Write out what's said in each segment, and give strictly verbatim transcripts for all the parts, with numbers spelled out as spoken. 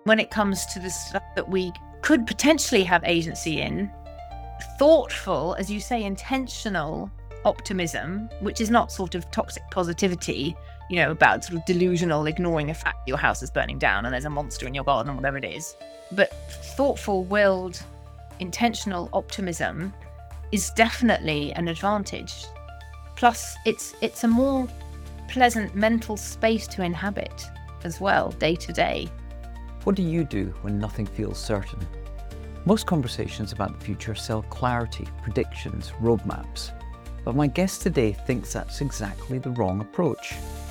when it comes to the stuff that we could potentially have agency in, thoughtful, as you say, intentional optimism, which is not sort of toxic positivity, you know, about sort of delusional ignoring the fact that your house is burning down and there's a monster in your garden or whatever it is. But thoughtful, willed, intentional optimism is definitely an advantage. Plus, it's it's a more pleasant mental space to inhabit as well, day to day. What do you do when nothing feels certain? Most conversations about the future sell clarity, predictions, roadmaps. But my guest today thinks that's exactly the wrong approach.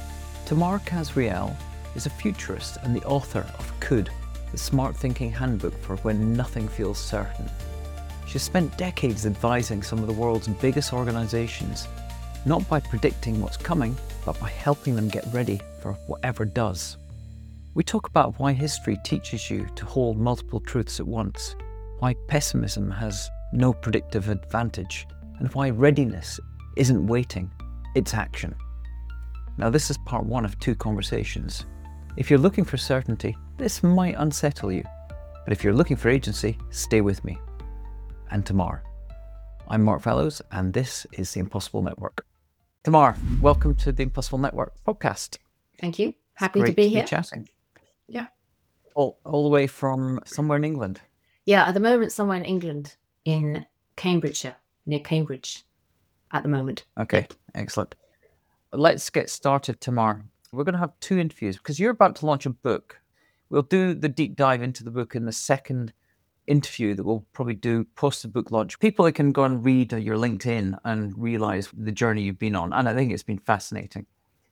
Tamar Kazriel is a futurist and the author of Could, the Smart Thinking Handbook for When Nothing Feels Certain. She's spent decades advising some of the world's biggest organizations, not by predicting what's coming, but by helping them get ready for whatever does. We talk about why history teaches you to hold multiple truths at once, why pessimism has no predictive advantage, and why readiness isn't waiting, it's action. Now, this is part one of two conversations. If you're looking for certainty, this might unsettle you. But if you're looking for agency, stay with me. And Tamar. I'm Mark Fallows, and this is The Impossible Network. Tamar, welcome to The Impossible Network podcast. Thank you. Happy Great to be to here. Be chatting. Yeah. All, all the way from somewhere in England. Yeah, at the moment, somewhere in England, in Cambridgeshire, near Cambridge, at the moment. Okay, excellent. Let's get started, Tamar. We're going to have two interviews because you're about to launch a book. We'll do the deep dive into the book in the second interview that we'll probably do post the book launch. People that can go and read your LinkedIn and realize the journey you've been on. And I think it's been fascinating.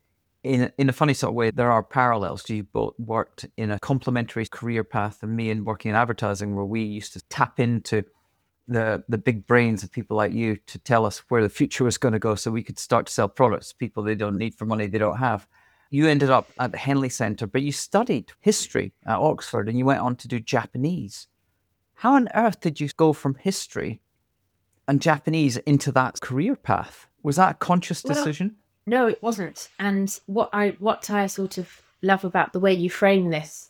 In, in a funny sort of way, there are parallels. You both worked in a complementary career path and me in working in advertising, where we used to tap into the the big brains of people like you to tell us where the future was going to go so we could start to sell products to people they don't need for money they don't have. You ended up at the Henley Centre, but you studied history at Oxford and you went on to do Japanese. How on earth did you go from history and Japanese into that career path? Was that a conscious decision? Well, no, it wasn't. And what I what I sort of love about the way you frame this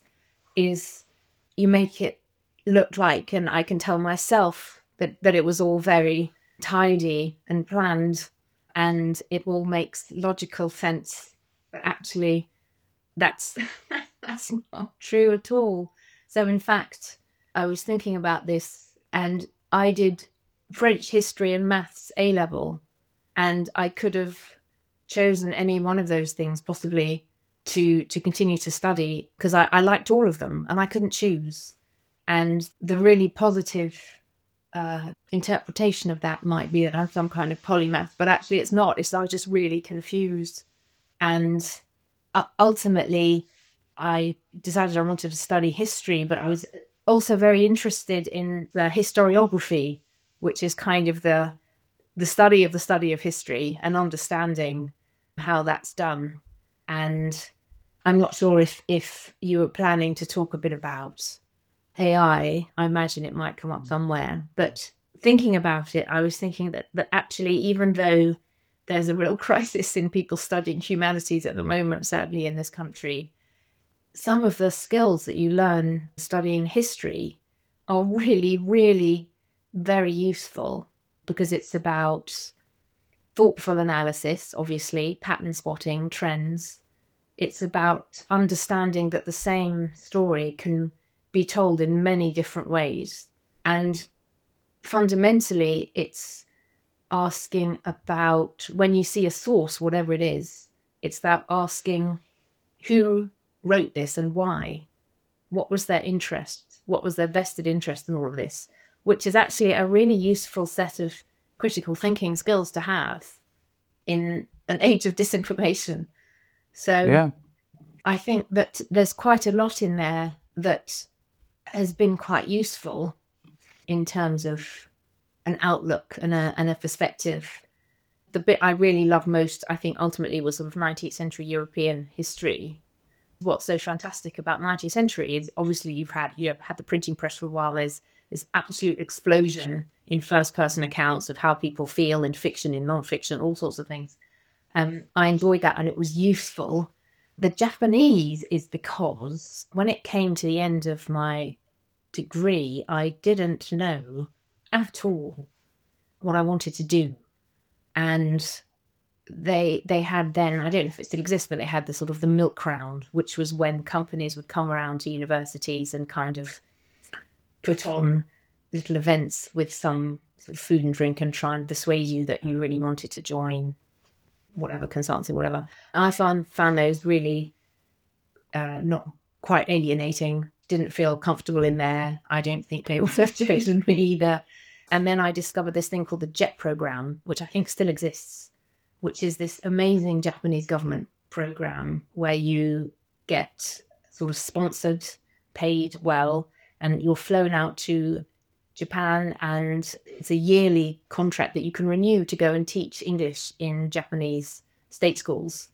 is you make it look like, and I can tell myself that, that it was all very tidy and planned and it all makes logical sense. But actually, that's that's not true at all. So in fact, I was thinking about this, and I did French history and maths A-level, and I could have chosen any one of those things possibly to to continue to study because I, I liked all of them and I couldn't choose. And the really positive uh, interpretation of that might be that I'm some kind of polymath, but actually it's not. It's I was just really confused. And uh, ultimately, I decided I wanted to study history, but I was also very interested in the historiography, which is kind of the the study of the study of history and understanding how that's done. And I'm not sure if, if you were planning to talk a bit about A I. I imagine it might come up somewhere. But thinking about it, I was thinking that, that actually, even though there's a real crisis in people studying humanities at the moment, sadly in this country, some of the skills that you learn studying history are really, really very useful, because it's about thoughtful analysis, obviously, pattern spotting, trends. It's about understanding that the same story can be told in many different ways. And fundamentally, it's asking about, when you see a source, whatever it is, it's about asking who wrote this and why. What was their interest? What was their vested interest in all of this? Which is actually a really useful set of critical thinking skills to have in an age of disinformation. So Yeah. I think that there's quite a lot in there that has been quite useful in terms of an outlook and a, and a perspective. The bit I really love most, I think, ultimately was sort of nineteenth century European history. What's so fantastic about nineteenth century is obviously you've had you've had the printing press for a while. There's this absolute explosion in first-person accounts of how people feel in fiction, in non-fiction, all sorts of things. Um, I enjoyed that, and it was useful. The Japanese is because when it came to the end of my degree, I didn't know at all what I wanted to do. And they they had then, I don't know if it still exists, but they had the sort of the milk round, which was when companies would come around to universities and kind of put on little events with some sort of food and drink and try and persuade you that you really wanted to join whatever consultancy, whatever. And I found found those really uh, not quite alienating. Didn't feel comfortable in there. I don't think they would have chosen me either. And then I discovered this thing called the JET program, which I think still exists, which is this amazing Japanese government program where you get sort of sponsored, paid well, and you're flown out to Japan, and it's a yearly contract that you can renew to go and teach English in Japanese state schools.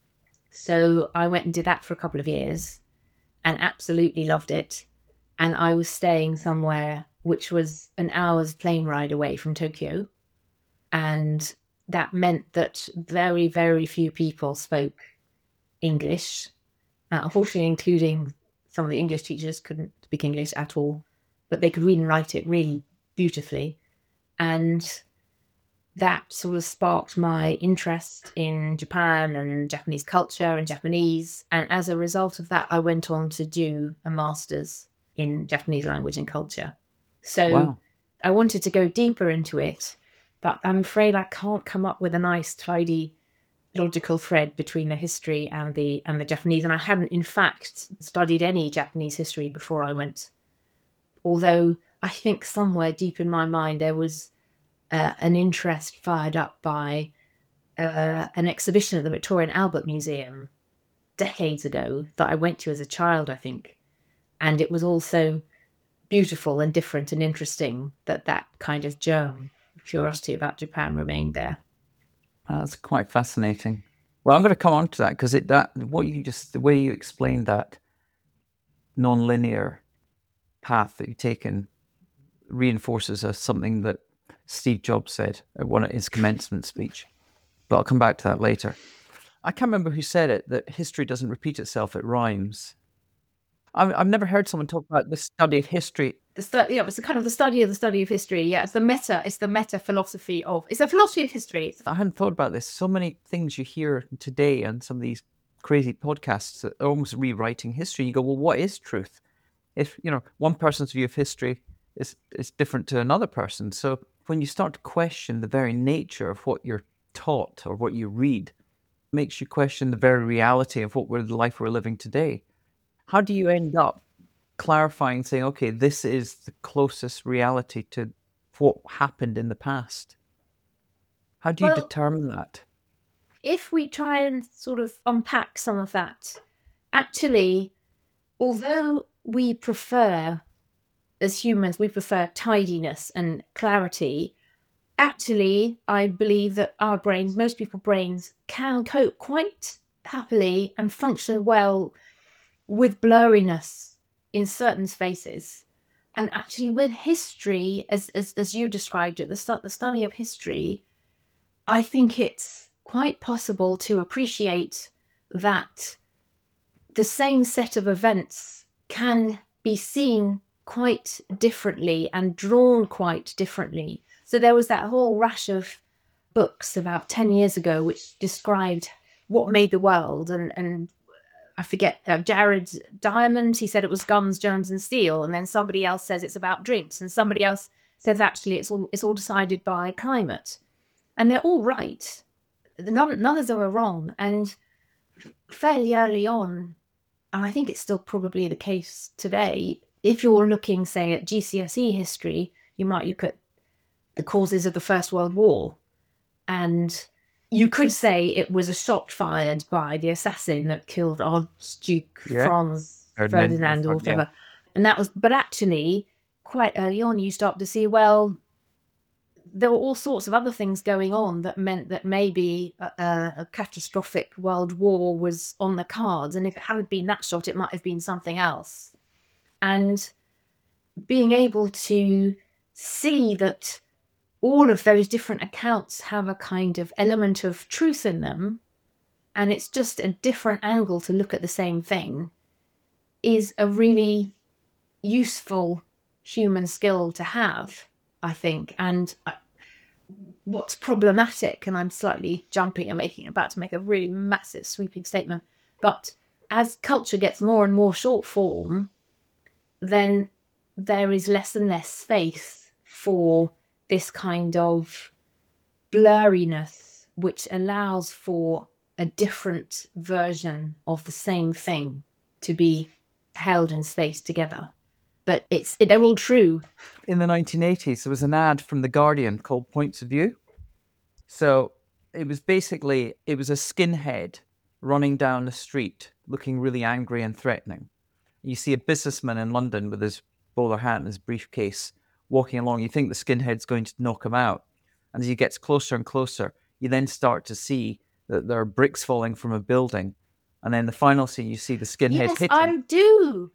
So I went and did that for a couple of years and absolutely loved it. And I was staying somewhere which was an hour's plane ride away from Tokyo. And that meant that very, very few people spoke English. Uh, unfortunately, including some of the English teachers couldn't speak English at all, but they could read and write it really beautifully. And that sort of sparked my interest in Japan and Japanese culture and Japanese. And as a result of that, I went on to do a master's in Japanese language and culture. So Wow. I wanted to go deeper into it, but I'm afraid I can't come up with a nice, tidy, logical thread between the history and the and the Japanese. And I hadn't, in fact, studied any Japanese history before I went. Although I think somewhere deep in my mind there was uh, an interest fired up by uh, an exhibition at the Victoria and Albert Museum decades ago that I went to as a child, I think. And it was also beautiful and different and interesting that that kind of germ of curiosity about Japan remained there. That's quite fascinating. Well, I'm going to come on to that because it that what you just the way you explained that non-linear path that you've taken reinforces as something that Steve Jobs said at one of his commencement speech. But I'll come back to that later. I can't remember who said it, that history doesn't repeat itself, it rhymes. I've, I've never heard someone talk about the study of history. The study, yeah, it's the kind of the study of the study of history. Yeah, it's the meta, it's the meta philosophy of, it's a philosophy of history. It's I hadn't thought about this. So many things you hear today on some of these crazy podcasts that are almost rewriting history. You go, well, what is truth? If, you know, one person's view of history is, is different to another person. So when you start to question the very nature of what you're taught or what you read, it makes you question the very reality of what we're, the life we're living today. How do you end up clarifying, saying, okay, this is the closest reality to what happened in the past? How do you Well, determine that? if we try and sort of unpack some of that, actually, although we prefer, as humans, we prefer tidiness and clarity, actually, I believe that our brains, most people's brains, can cope quite happily and function well with blurriness in certain spaces. And actually, with history, as as, as you described it, the, stu- the study of history, I think it's quite possible to appreciate that the same set of events can be seen quite differently and drawn quite differently. So there was that whole rash of books about ten years ago which described what made the world, and, and I forget, uh, Jared Diamond, he said it was guns, germs and steel, and then somebody else says it's about drinks, and somebody else says actually it's all it's all decided by climate. And they're all right. None, none of them are wrong. And fairly early on, and I think it's still probably the case today, if you're looking, say, at G C S E history, you might look at the causes of the First World War. And you could say it was a shot fired by the assassin that killed Archduke Yeah. Franz Ferdinand, Ferdinand or yeah. whatever. And that was, but actually, quite early on, you start to see, well, there were all sorts of other things going on that meant that maybe a, a, a catastrophic world war was on the cards. And if it hadn't been that shot, it might have been something else. And being able to see that all of those different accounts have a kind of element of truth in them and it's just a different angle to look at the same thing, is a really useful human skill to have, I think. And I- what's problematic, and I'm slightly jumping and making about to make a really massive sweeping statement, but as culture gets more and more short form, then there is less and less space for this kind of blurriness, which allows for a different version of the same thing to be held in space together. But it's they're all true. In the nineteen eighties, there was an ad from The Guardian called Points of View. So it was basically, it was a skinhead running down the street looking really angry and threatening. You see a businessman in London with his bowler hat and his briefcase walking along. You think the skinhead's going to knock him out. And as he gets closer and closer, you then start to see that there are bricks falling from a building. And then the final scene, you see the skinhead Yes, hitting. I do.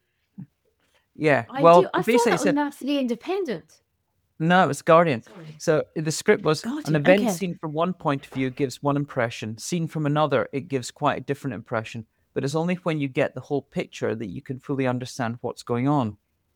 Yeah. I well, do. I thought basically, that it's was a- Natalie Independent. no, it was Guardian. Sorry. So the script was an Guardian, event okay. seen from one point of view gives one impression, seen from another, it gives quite a different impression. But it's only when you get the whole picture that you can fully understand what's going on.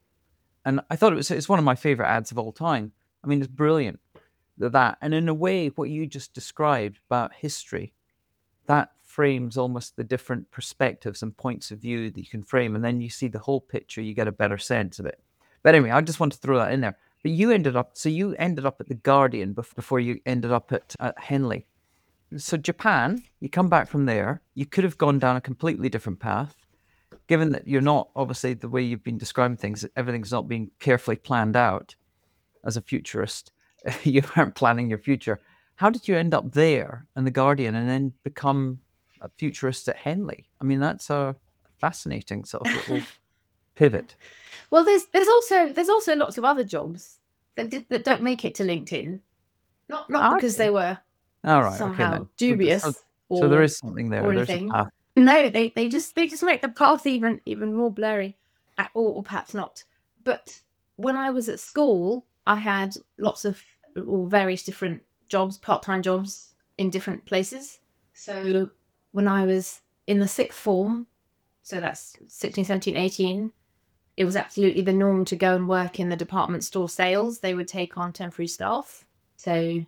And I thought it was it's one of my favorite ads of all time. I mean, it's brilliant that that. And in a way, what you just described about history, that frames almost the different perspectives and points of view that you can frame. And then you see the whole picture, you get a better sense of it. But anyway, I just want to throw that in there. But you ended up, so you ended up at the Guardian bef- before you ended up at, at Henley. So Japan, you come back from there, you could have gone down a completely different path. Given that you're not, obviously, the way you've been describing things, everything's not being carefully planned out as a futurist. You aren't planning your future. How did you end up there in the Guardian and then become a futurist at Henley? I mean, that's a fascinating sort of little pivot. Well, there's there's also there's also lots of other jobs that did, that don't make it to LinkedIn, not not Ah, because okay. they were All right. somehow okay, then. dubious So, or, so there is something there. or There's a anything. path. No, they, they just they just make the path even even more blurry, uh, or, or perhaps not. But when I was at school, I had lots of or various different jobs, part-time jobs in different places. So when I was in the sixth form, so that's sixteen, seventeen, eighteen, it was absolutely the norm to go and work in the department store sales. They would take on temporary staff. So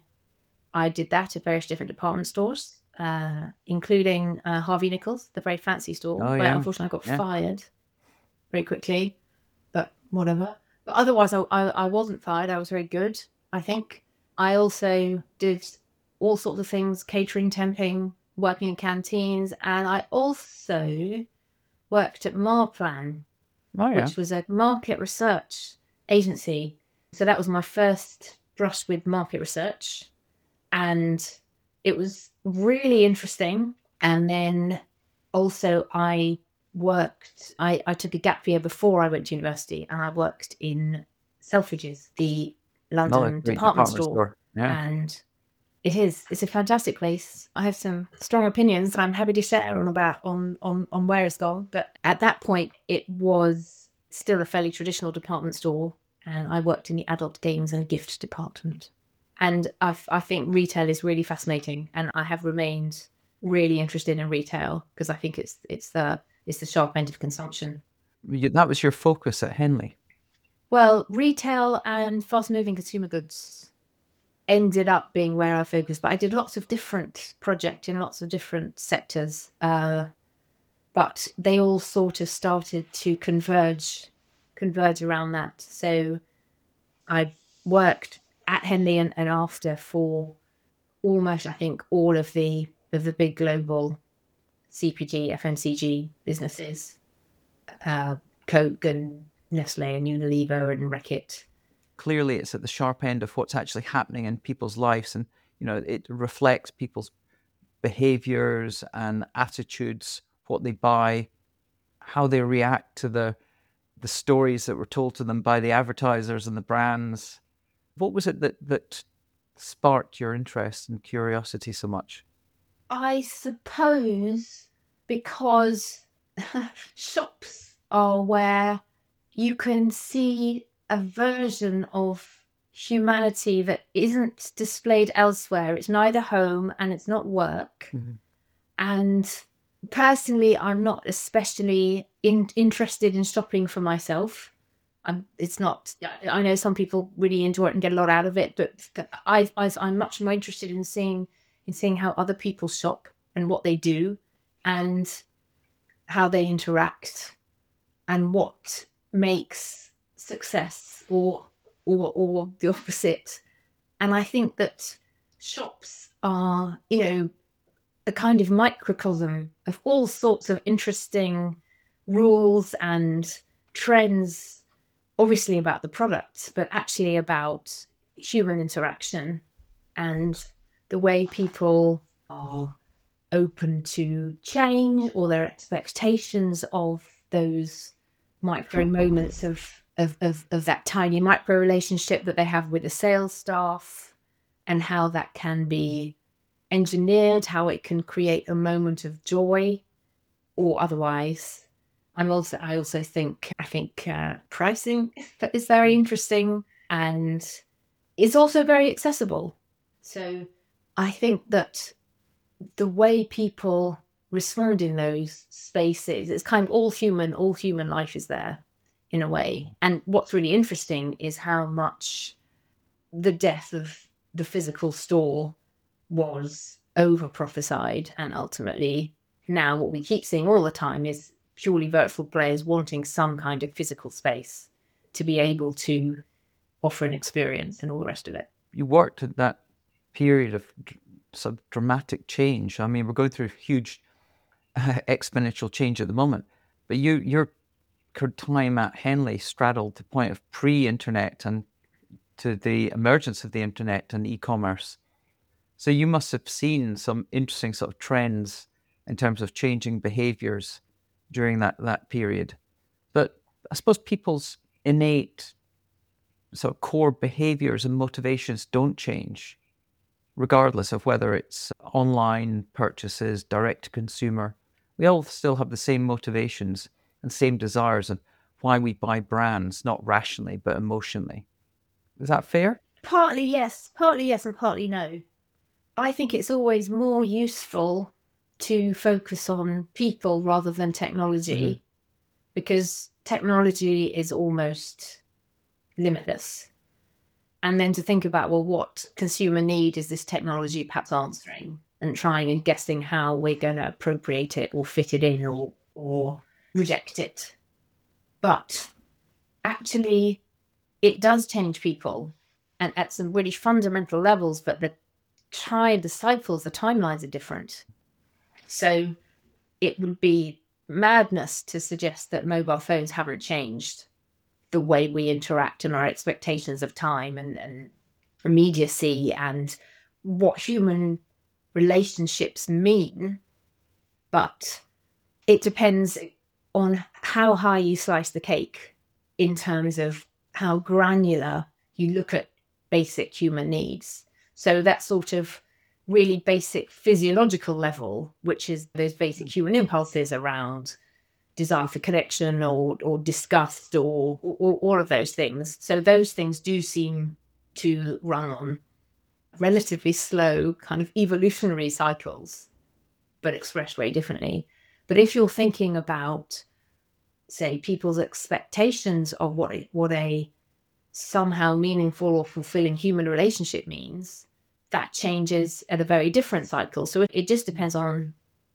I did that at various different department stores, uh, including uh, Harvey Nichols, the very fancy store, Oh, where yeah. unfortunately I got Yeah. fired very quickly, but whatever. But otherwise, I, I, I wasn't fired. I was very good, I think. I also did all sorts of things, catering, temping, working in canteens, and I also worked at Marplan, Oh, yeah. which was a market research agency. So that was my first brush with market research. And it was really interesting. And then also I worked, I, I took a gap year before I went to university, and I worked in Selfridges, the London Another great department, store. Yeah. And it is, it's a fantastic place. I have some strong opinions that I'm happy to share on about on, on, on where it's gone. But at that point, it was still a fairly traditional department store. And I worked in the adult games and gift department. And I, I think retail is really fascinating. And I have remained really interested in retail because I think it's it's the it's the sharp end of consumption. You- That was your focus at Henley. Well, retail and fast-moving consumer goods ended up being where I focused, but I did lots of different projects in lots of different sectors. Uh, but they all sort of started to converge, converge around that. So I worked at Henley and, and after for almost, I think, all of the of the big global C P G, F M C G businesses, uh, Coke and Nestle and Unilever and Reckitt. Clearly, it's at the sharp end of what's actually happening in people's lives, and you know it reflects people's behaviors and attitudes, what they buy, how they react to the the stories that were told to them by the advertisers and the brands. What was it that that sparked your interest and curiosity so much? I suppose because shops are where you can see a version of humanity that isn't displayed elsewhere. It's neither home and it's not work. Mhm. And personally, I'm not especially in, interested in shopping for myself. I'm, it's not, I know some people really enjoy it and get a lot out of it, but I, I, I'm much more interested in seeing, in seeing how other people shop and what they do and how they interact and what makes success or, or, or the opposite. And I think that shops are, you know, a kind of microcosm of all sorts of interesting rules and trends, obviously about the product, but actually about human interaction and the way people are open to change or their expectations of those micro moments of, of, of, of that tiny micro relationship that they have with the sales staff and how that can be engineered, how it can create a moment of joy or otherwise. I'm also, I also think, I think uh, pricing is very interesting and is also very accessible. So I think that the way people respond in those spaces, it's kind of all human, all human life is there in a way. And what's really interesting is how much the death of the physical store was over prophesied, and ultimately now what we keep seeing all the time is purely virtual players wanting some kind of physical space to be able to offer an experience and all the rest of it. You worked at that period of sort of dramatic change. I mean, we're going through huge uh, exponential change at the moment, but you your time at Henley straddled the point of pre-internet and to the emergence of the internet and e-commerce. So you must have seen some interesting sort of trends in terms of changing behaviors during that, that period. But I suppose people's innate sort of core behaviors and motivations don't change, regardless of whether it's online purchases, direct to consumer. We all still have the same motivations and same desires and why we buy brands, not rationally, but emotionally. Is that fair? Partly yes, partly yes, and partly no. I think it's always more useful to focus on people rather than technology, mm-hmm. because technology is almost limitless. And then to think about, well, what consumer need is this technology perhaps answering, and trying and guessing how we're going to appropriate it or fit it in or, or reject it. But actually, it does change people, and at some really fundamental levels, but the time, the cycles, the timelines are different. So it would be madness to suggest that mobile phones haven't changed the way we interact and our expectations of time and, and immediacy and what human relationships mean. But it depends on how high you slice the cake in terms of how granular you look at basic human needs. So that sort of really basic physiological level, which is those basic human impulses around desire for connection or or disgust or, or, or all of those things. So those things do seem to run on relatively slow kind of evolutionary cycles, but expressed very differently. But if you're thinking about, say, people's expectations of what a, what a somehow meaningful or fulfilling human relationship means, that changes at a very different cycle. So it, it just depends on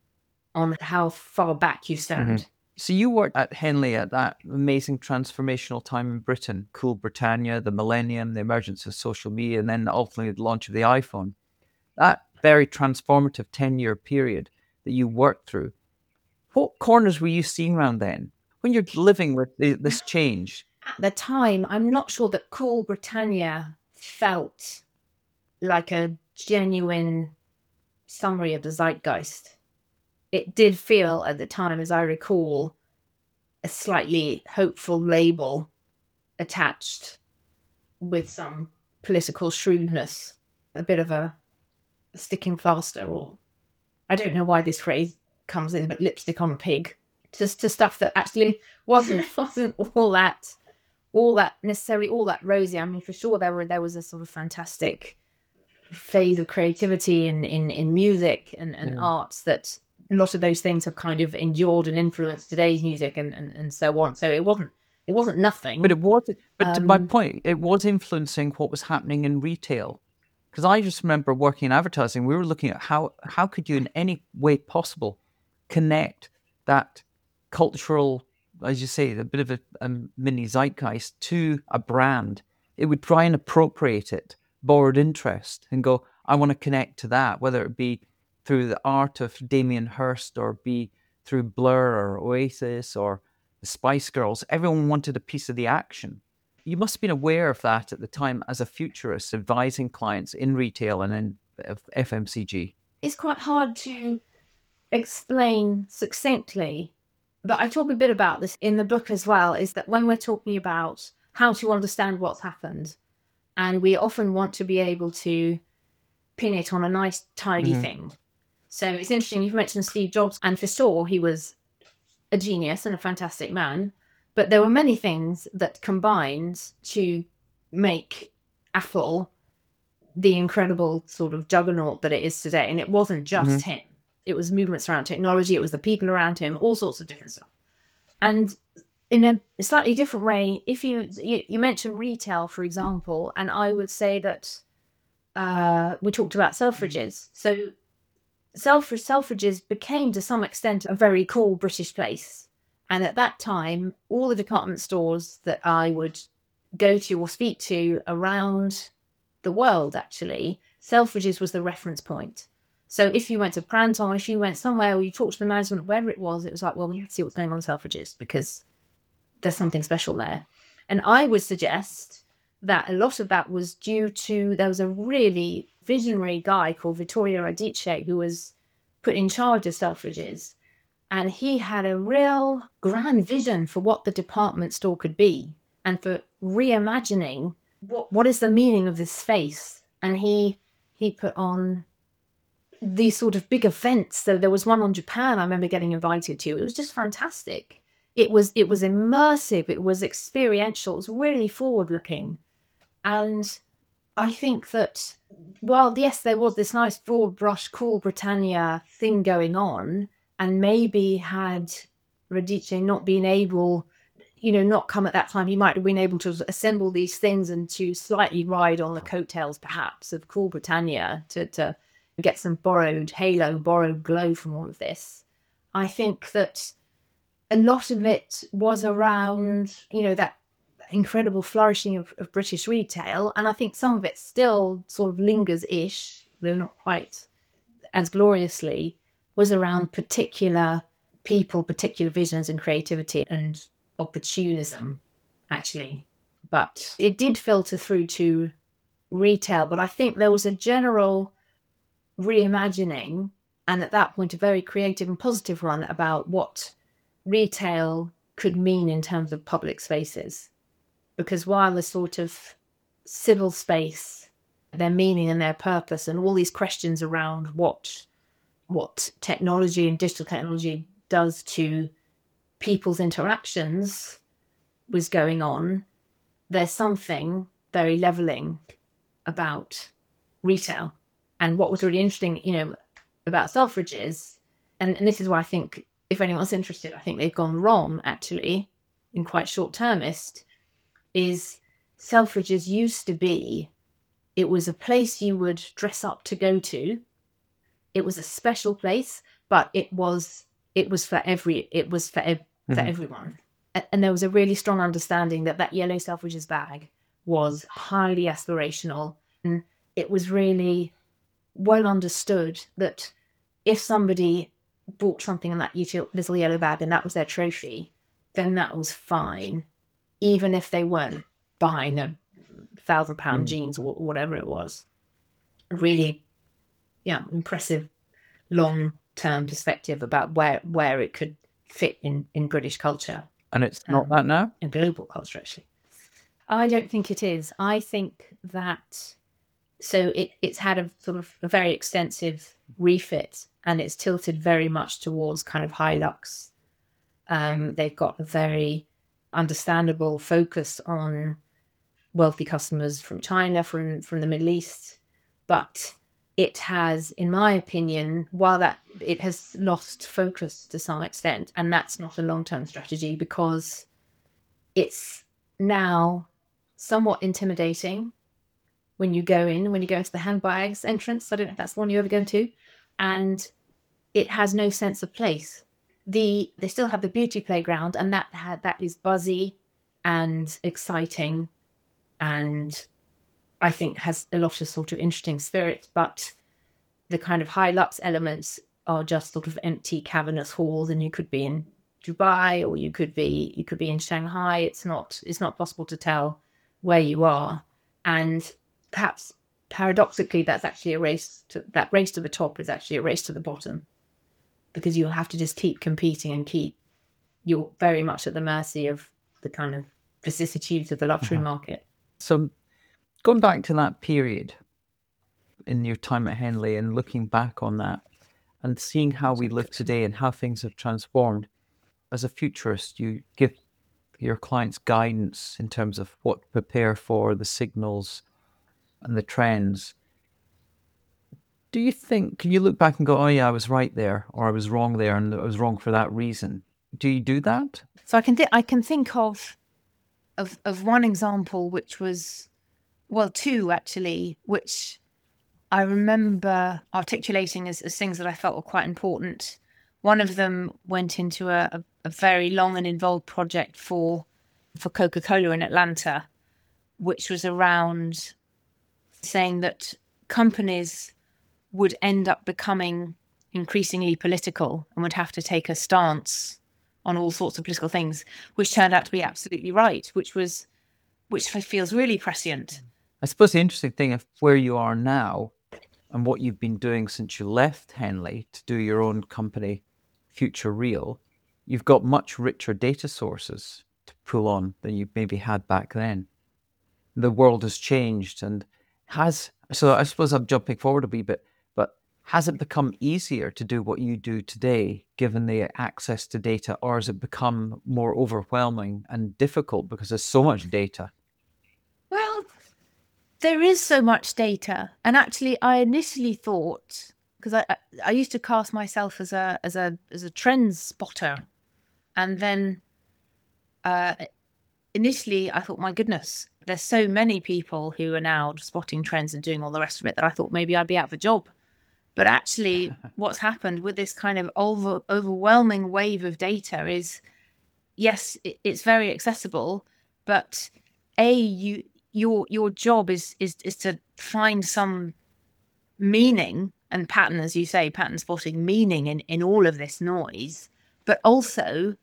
on how far back you stand. Mm-hmm. So you worked at Henley at that amazing transformational time in Britain, Cool Britannia, the millennium, the emergence of social media, and then ultimately the launch of the iPhone. That very transformative ten-year period that you worked through, what corners were you seeing around then when you're living with the, this change? At the time, I'm not sure that Cool Britannia felt like a genuine summary of the zeitgeist. It did feel at the time, as I recall, a slightly hopeful label attached with some political shrewdness, a bit of a, a sticking plaster, or I don't know why this phrase comes in, but lipstick on a pig, just to stuff that actually wasn't wasn't all that all that necessarily all that rosy. I mean, for sure there were there was a sort of fantastic phase of creativity in in, in music and, and yeah. arts that a lot of those things have kind of endured and influenced today's music and, and, and so on. So it wasn't it wasn't nothing. But it was, but to my Um, point, it was influencing what was happening in retail. Because I just remember working in advertising, we were looking at how how could you in any way possible connect that cultural, as you say, a bit of a, a mini zeitgeist to a brand. It would try and appropriate it, borrowed interest, and go, I want to connect to that, whether it be through the art of Damien Hirst or be through Blur or Oasis or the Spice Girls. Everyone wanted a piece of the action. You must have been aware of that at the time as a futurist, advising clients in retail and in F M C G. it's quite hard to explain succinctly, but I talk a bit about this in the book as well, is that when we're talking about how to understand what's happened, and we often want to be able to pin it on a nice, tidy Mhm. thing. So it's interesting, you've mentioned Steve Jobs, and for sure he was a genius and a fantastic man, but there were many things that combined to make Apple the incredible sort of juggernaut that it is today. And it wasn't just him. It was movements around technology, it was the people around him, all sorts of different stuff. And in a slightly different way, if you you, you mentioned retail, for example, and I would say that uh, we talked about Selfridges. So Self Selfridges became to some extent a very cool British place. And at that time, all the department stores that I would go to or speak to around the world, actually, Selfridges was the reference point. So if you went to Pranton, if you went somewhere or you talked to the management, wherever it was, it was like, well, we have to see what's going on in Selfridges because there's something special there. And I would suggest that a lot of that was due to, there was a really visionary guy called Vittorio Radice who was put in charge of Selfridges. And he had a real grand vision for what the department store could be and for reimagining what, what is the meaning of this space. And he he put on these sort of big events. So there was one on Japan I remember getting invited to. It was just fantastic. It was it was immersive. It was experiential. It was really forward looking. And I think that, well, yes, there was this nice broad brush, cool Britannia thing going on. And maybe had Radice not been able, you know, not come at that time, he might have been able to assemble these things and to slightly ride on the coattails, perhaps, of cool Britannia to, to get some borrowed halo, borrowed glow from all of this. I think that a lot of it was around, you know, that incredible flourishing of, of British retail. And I think some of it still sort of lingers-ish, though not quite as gloriously, was around particular people, particular visions and creativity and opportunism, actually. But it did filter through to retail. But I think there was a general reimagining, and at that point, a very creative and positive one about what retail could mean in terms of public spaces. Because while the sort of civil space, their meaning and their purpose, and all these questions around what what technology and digital technology does to people's interactions was going on, there's something very leveling about retail. And what was really interesting, you know, about Selfridges, and, and this is why I think if anyone's interested, I think they've gone wrong, actually, in quite short-termist, is Selfridges used to be, it was a place you would dress up to go to. It was a special place, but it was it was for every it was for ev- for Mhm. everyone, and, and there was a really strong understanding that that yellow Selfridges bag was highly aspirational, and it was really well understood that if somebody bought something in that util- little yellow bag and that was their trophy, then that was fine, even if they weren't buying a thousand pound Mm. jeans or whatever it was. Really, yeah, impressive long-term perspective about where where it could fit in in British culture And it's not Um, that now? and global culture, actually. I don't think it is. I think that so it it's had a sort of a very extensive refit, and it's tilted very much towards kind of Hilux. Um, they've got a very understandable focus on wealthy customers from China, from from the Middle East, but it has, in my opinion, while that it has lost focus to some extent, and that's not a long-term strategy because it's now somewhat intimidating when you go in, when you go into the handbags entrance. I don't know if that's the one you ever go to, and it has no sense of place. The they still have the beauty playground, and that had that is buzzy and exciting, and I think has a lot of sort of interesting spirit, but the kind of high luxe elements are just sort of empty cavernous halls, and you could be in Dubai or you could be you could be in Shanghai. It's not it's not possible to tell where you are, and perhaps paradoxically, that's actually a race to that race to the top is actually a race to the bottom, because you'll have to just keep competing and keep you're very much at the mercy of the kind of vicissitudes of the luxury Uh-huh. market. So going back to that period in your time at Henley and looking back on that and seeing how we live today and how things have transformed, as a futurist, you give your clients guidance in terms of what to prepare for, the signals and the trends. Do you think, can you look back and go, oh yeah, I was right there, or I was wrong there, and I was wrong for that reason? Do you do that? So I can th- I can think of of of one example, which was, well, two actually, which I remember articulating as, as things that I felt were quite important. One of them went into a, a, a very long and involved project for for Coca-Cola in Atlanta, which was around saying that companies would end up becoming increasingly political and would have to take a stance on all sorts of political things, which turned out to be absolutely right, which was which feels really prescient. I suppose the interesting thing of where you are now and what you've been doing since you left Henley to do your own company, Future Real, you've got much richer data sources to pull on than you maybe had back then. The world has changed and has, so I suppose I'm jumping forward a wee bit, but has it become easier to do what you do today, given the access to data, or has it become more overwhelming and difficult because there's so much data? Well, there is so much data, and actually, I initially thought, because I, I I used to cast myself as a as a as a trend spotter, and then uh, initially I thought, my goodness, there's so many people who are now spotting trends and doing all the rest of it that I thought maybe I'd be out of a job. But actually, what's happened with this kind of over, overwhelming wave of data is, yes, it, it's very accessible, but a you your your job is is is to find some meaning and pattern, as you say, pattern spotting, meaning in in all of this noise, but also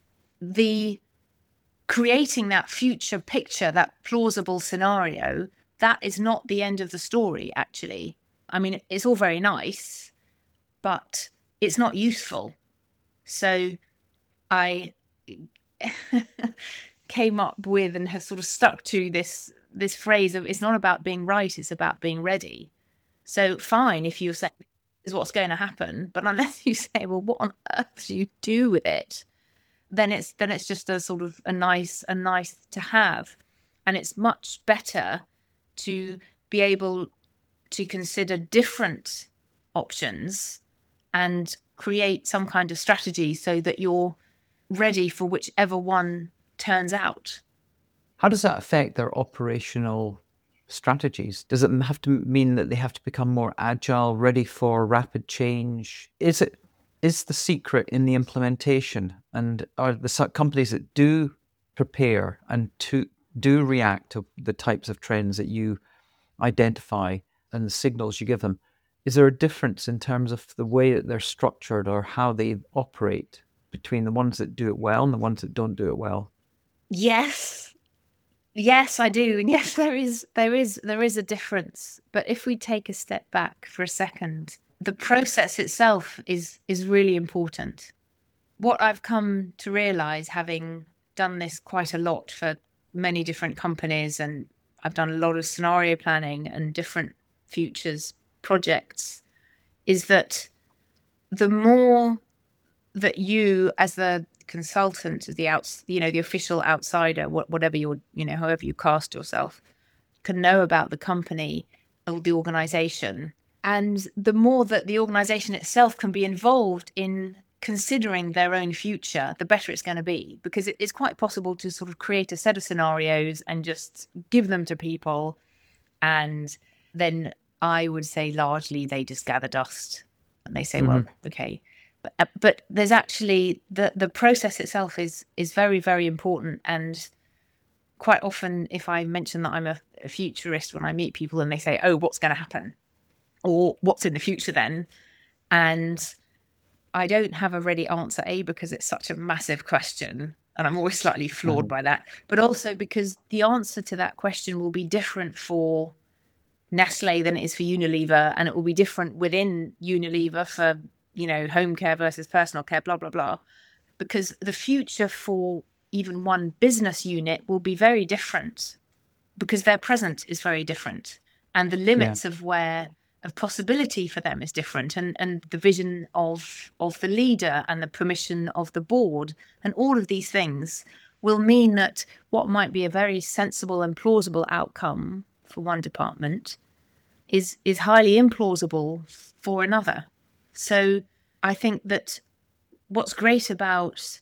the creating that future picture, that plausible scenario. That is not the end of the story, actually. I mean, it's all very nice, but it's not useful. So I came up with and have sort of stuck to this this phrase of, it's not about being right, it's about being ready. So fine, if you say is what's going to happen, but unless you say, well, what on earth do you do with it? Then it's then it's just a sort of a nice a nice to have, and it's much better to be able to consider different options and create some kind of strategy so that you're ready for whichever one turns out. How does that affect their operational strategies? Does it have to mean that they have to become more agile, ready for rapid change? Is it is the secret in the implementation, and are the su- companies that do prepare and to do react to the types of trends that you identify and the signals you give them, is there a difference in terms of the way that they're structured or how they operate between the ones that do it well and the ones that don't do it well? Yes. Yes, I do. And yes, there is there is there is a difference. But if we take a step back for a second, the process itself is is really important. What I've come to realize, having done this quite a lot for many different companies, and I've done a lot of scenario planning and different futures projects, is that the more that you, as the consultant, the outs, you know, the official outsider, whatever you're, you know, however you cast yourself, can know about the company or the organization, And the more that the organization itself can be involved in considering their own future, the better it's going to be, because it, it's quite possible to sort of create a set of scenarios and just give them to people. And then I would say largely they just gather dust and they say, Mhm. well, okay. But, uh, but there's actually the, the process itself is is very, very important. And quite often, if I mention that I'm a, a futurist, when I meet people and they say, oh, what's going to happen? Or what's in the future then? And I don't have a ready answer, A, because it's such a massive question and I'm always slightly flawed Mhm. by that, but also because the answer to that question will be different for Nestle than it is for Unilever, and it will be different within Unilever for, you know, home care versus personal care, blah, blah, blah. Because the future for even one business unit will be very different because their present is very different. And the limits of where of possibility for them is different, and and the vision of of the leader and the permission of the board and all of these things will mean that what might be a very sensible and plausible outcome for one department is is highly implausible for another. So I think that what's great about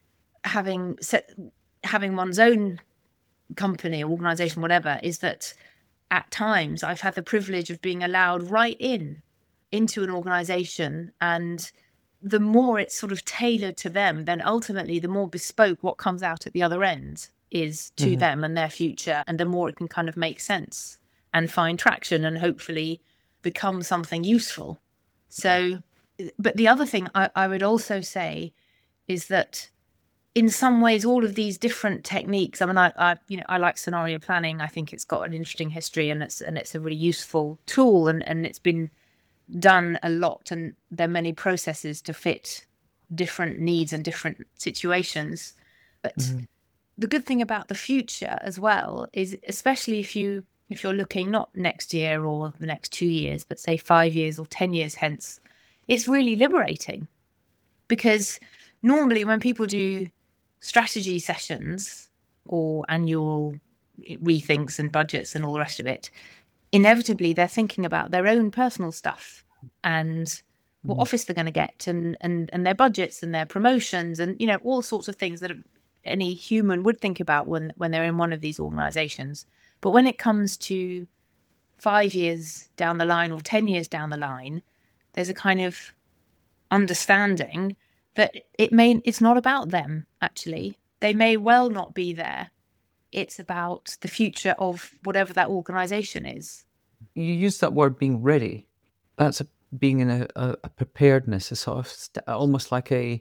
having set, having one's own company, organization, whatever, is that at times I've had the privilege of being allowed right in into an organization, and the more it's sort of tailored to them, then ultimately the more bespoke what comes out at the other end is to Mhm. them and their future, and the more it can kind of make sense and find traction and hopefully become something useful. So, but the other thing I, I would also say is that in some ways, all of these different techniques. I mean, I, I, you know, I like scenario planning. I think it's got an interesting history, and it's and it's a really useful tool, and and it's been done a lot, and there are many processes to fit different needs and different situations. But Mhm. the good thing about the future as well is, especially if you if you're looking not next year or the next two years, but say five years or ten years hence, it's really liberating, because normally when people do strategy sessions or annual rethinks and budgets and all the rest of it, inevitably they're thinking about their own personal stuff and what Mhm. office they're going to get, and, and and their budgets and their promotions, and you know, all sorts of things that any human would think about when when they're in one of these organizations. But when it comes to five years down the line or ten years down the line, there's a kind of understanding that it may it's not about them. Actually, they may well not be there. It's about the future of whatever that organization is. You use that word being ready. That's a, being in a, a, a preparedness, a sort of st- almost like a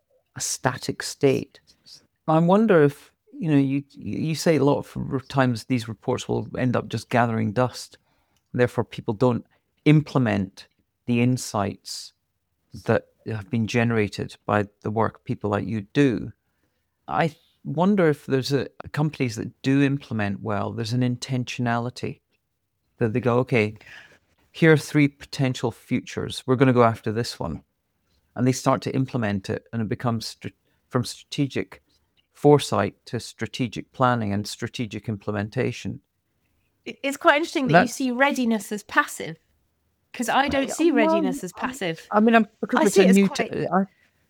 a static state. I wonder if you know you you say a lot of times these reports will end up just gathering dust. Therefore, people don't implement the insights that have been generated by the work people like you do. I wonder if there's a companies that do implement well, there's an intentionality that they go, okay, here are three potential futures. We're going to go after this one. And they start to implement it, and it becomes str- from strategic foresight to strategic planning and strategic implementation. It- It's quite interesting that you That's see readiness as passive, because I don't yeah, see well, readiness as passive. I mean, I'm, because I it's see a it as new. quite. T- I,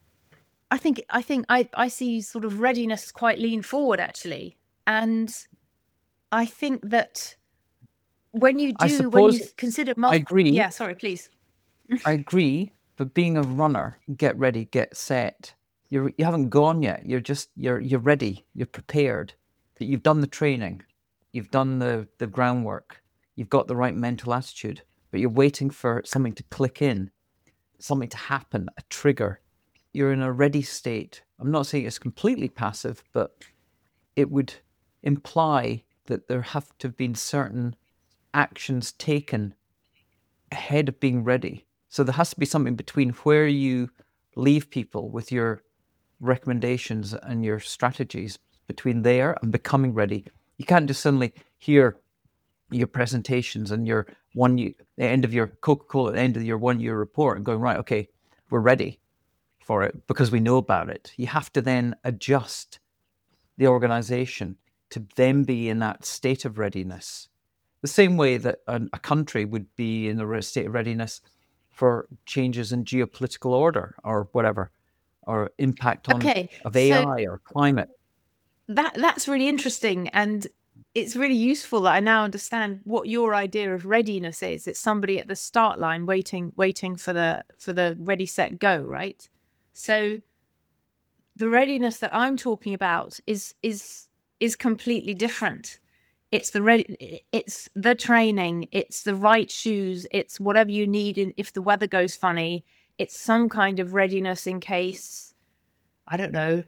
I think I think I I see sort of readiness as quite lean forward, actually, and I think that when you I do when you suppose consider I multiple. agree. Yeah, sorry, please. I agree. But being a runner, get ready, get set. You're you haven't gone yet. You're just you're you're ready. You're prepared. That you've done the training, you've done the the groundwork, you've got the right mental attitude. But you're waiting for something to click in, something to happen, a trigger. You're in a ready state. I'm not saying it's completely passive, but it would imply that there have to have been certain actions taken ahead of being ready. So there has to be something between where you leave people with your recommendations and your strategies between there and becoming ready. You can't just suddenly hear your presentations and your one year, the end of your Coca-Cola, at the end of your one year report and going, right, okay, we're ready for it because we know about it. You have to then adjust the organization to then be in that state of readiness The same way that a, a country would be in a state of readiness for changes in geopolitical order or whatever, or impact on Okay, of so A I or climate. that that's really interesting, and it's really useful that I now understand what your idea of readiness is. It's somebody at the start line waiting waiting for the for the ready, set, go, right? So the readiness that I'm talking about is is is completely different. It's the ready, it's the training, it's the right shoes, it's whatever you need in, if the weather goes funny. It's some kind of readiness in case, I don't know,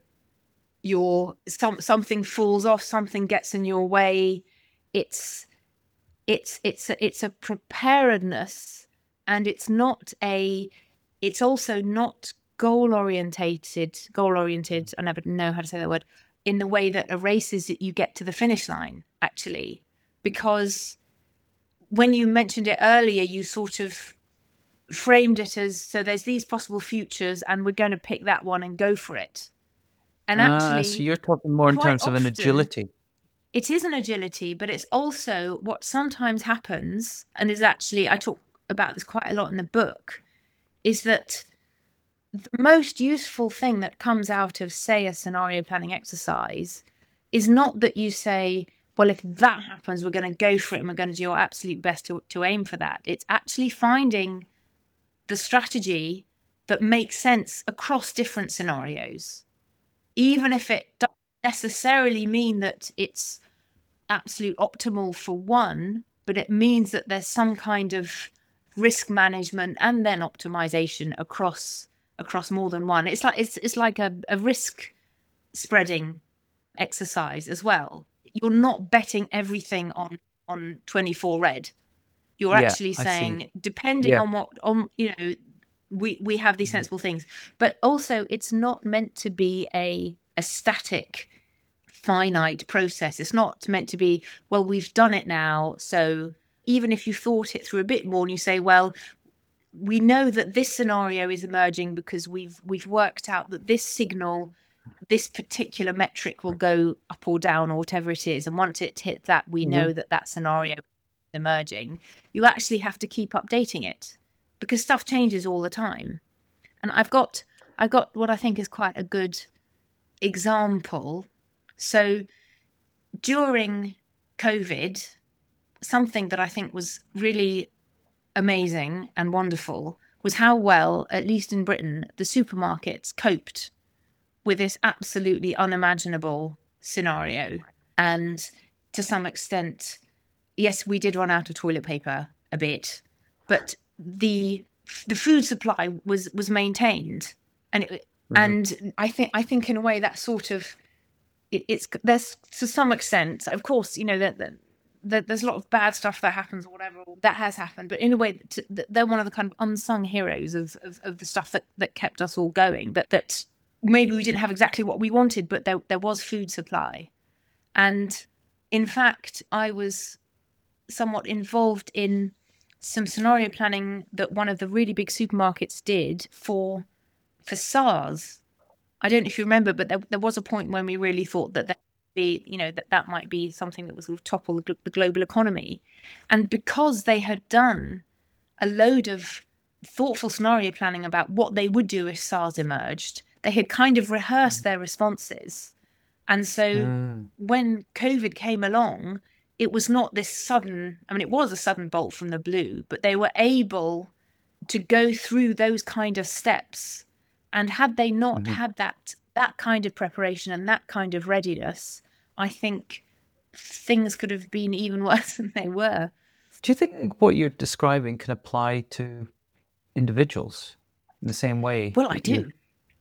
your some something falls off, something gets in your way. It's it's it's a, it's a preparedness, and it's not a it's also not goal orientated goal oriented I never know how to say that word, in the way that a race is that you get to the finish line, actually. Because when you mentioned it earlier, you sort of framed it as, so there's these possible futures and we're going to pick that one and go for it. And Ah, actually, so you're talking more in quite terms of an often, agility. it is an agility, but it's also what sometimes happens, and is actually, I talk about this quite a lot in the book, is that the most useful thing that comes out of, say, a scenario planning exercise is not that you say, well, if that happens, we're going to go for it and we're going to do our absolute best to, to aim for that. It's actually finding the strategy that makes sense across different scenarios, even if it doesn't necessarily mean that it's absolute optimal for one, but it means that there's some kind of risk management and then optimization across across more than one. It's like it's it's like a, a risk spreading exercise as well. You're not betting everything on on twenty-four red. You're Yeah, actually I see. saying, depending Yeah. on what on you know, we we have these sensible things, but also it's not meant to be a a static, finite process. It's not meant to be, well, we've done it now, so even if you thought it through a bit more and you say, well, we know that this scenario is emerging because we've we've worked out that this signal, this particular metric will go up or down or whatever it is, and once it hits that, we Mhm. know that that scenario is emerging. You actually have to keep updating it because stuff changes all the time. And I've got I've got what I think is quite a good example. So during COVID, something that I think was really amazing and wonderful was how well, at least in Britain, the supermarkets coped with this absolutely unimaginable scenario. And to some extent, yes, we did run out of toilet paper a bit, but the the food supply was was maintained, and it, Mhm. and I think I think in a way that sort of it, it's there's to some extent, of course, you know that. that that there's a lot of bad stuff that happens or whatever that has happened, but in a way t- th- they're one of the kind of unsung heroes of, of, of the stuff that, that kept us all going, that that maybe we didn't have exactly what we wanted, but there, there was food supply. And in fact, I was somewhat involved in some scenario planning that one of the really big supermarkets did for for SARS. I don't know if you remember, but there, there was a point when we really thought that that be, you know, that that might be something that was sort of topple the, the global economy. And because they had done a load of thoughtful scenario planning about what they would do if SARS emerged, they had kind of rehearsed their responses. And so Mm. when COVID came along, it was not this sudden, I mean, it was a sudden bolt from the blue, but they were able to go through those kind of steps. And had they not Mhm. had that that kind of preparation and that kind of readiness, I think things could have been even worse than they were. Do you think what you're describing can apply to individuals in the same way? Well, I that you- do.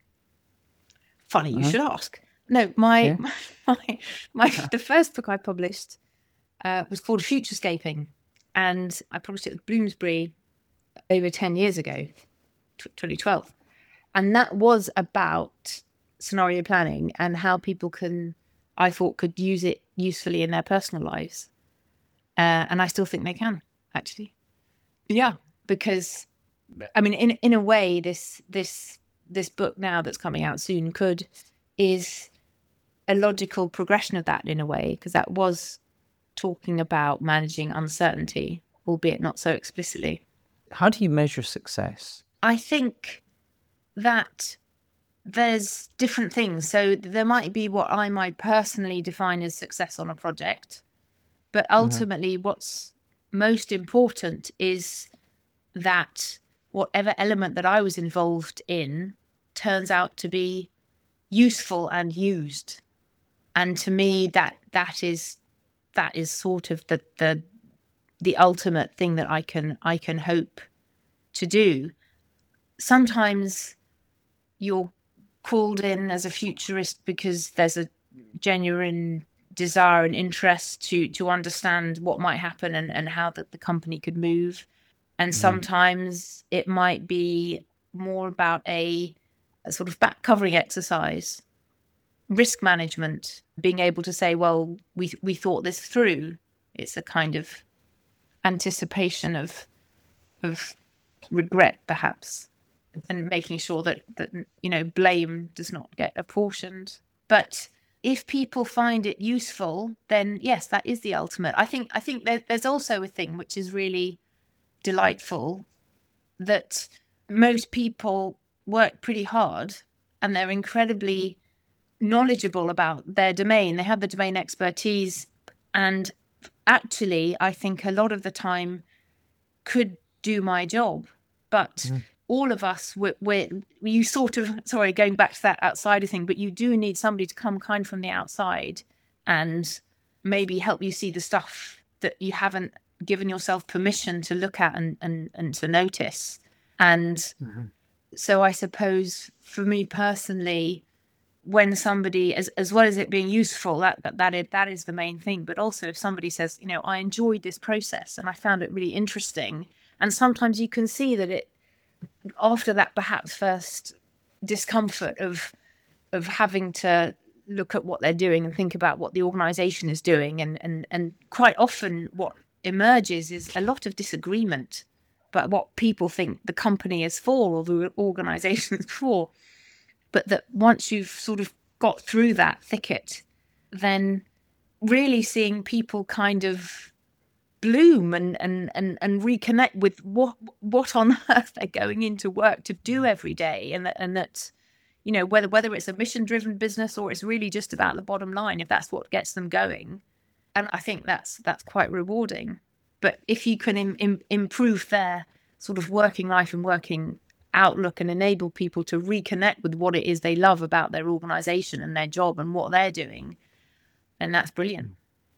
Funny you Uh-huh. should ask. No, my Yeah. my, my the first book I published uh, was called Futurescaping, and I published it with Bloomsbury over ten years ago, twenty twelve, and that was about scenario planning and how people can, I thought, could use it usefully in their personal lives, uh, and I still think they can, actually. Yeah, because I mean, in in a way, this this this book now that's coming out soon could is a logical progression of that in a way, because that was talking about managing uncertainty, albeit not so explicitly. How do you measure success? I think that there's different things. So there might be what I might personally define as success on a project, but ultimately mm-hmm. what's most important is that whatever element that I was involved in turns out to be useful and used. And to me, that that is that is sort of the the the ultimate thing that I can I can hope to do. Sometimes you're called in as a futurist because there's a genuine desire and interest to to understand what might happen and, and how that the company could move. And mm-hmm. sometimes it might be more about a, a sort of back covering exercise, risk management, being able to say, well, we we thought this through. It's a kind of anticipation of of regret, perhaps, and making sure that, that you know, blame does not get apportioned. But if people find it useful, then yes, that is the ultimate. I think I think there, there's also a thing which is really delightful, that most people work pretty hard and they're incredibly knowledgeable about their domain. They have the domain expertise, and actually I think a lot of the time could do my job, but mm. all of us we're, we're you sort of sorry going back to that outsider thing, but you do need somebody to come kind from the outside and maybe help you see the stuff that you haven't given yourself permission to look at and and, and to notice. And mm-hmm. so I suppose for me personally, when somebody, as as well as it being useful, that that that is, that is the main thing. But also if somebody says, you know, I enjoyed this process and I found it really interesting, and sometimes you can see that it, after that perhaps first discomfort of of having to look at what they're doing and think about what the organization is doing, and and and quite often what emerges is a lot of disagreement about what people think the company is for or the organization is for. But that once you've sort of got through that thicket, then really seeing people kind of bloom and and and, and reconnect with what what on earth they're going into work to do every day, and that and that you know, whether whether it's a mission driven business or it's really just about the bottom line, if that's what gets them going. And I think that's that's quite rewarding. But if you can im- im- improve their sort of working life and working outlook and enable people to reconnect with what it is they love about their organization and their job and what they're doing, then that's brilliant.